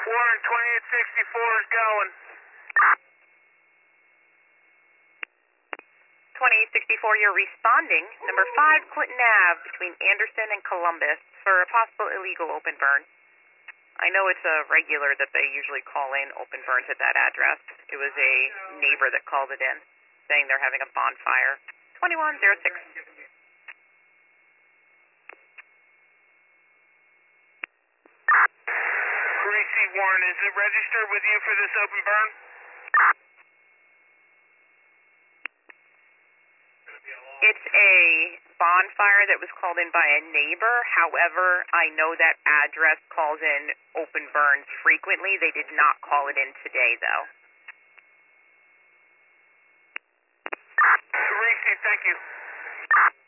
Warren, 2864 is going. 2864, you're responding. Number 5 Clinton Ave between Anderson and Columbus for a possible illegal open burn. I know it's a regular that they usually call in open burns at that address. It was a neighbor that called it in, saying they're having a bonfire. 2106. Gracie Warren, is it registered with you for this open burn? It's a bonfire that was called in by a neighbor. However, I know that address calls in open burns frequently. They did not call it in today, though. Gracie, thank you.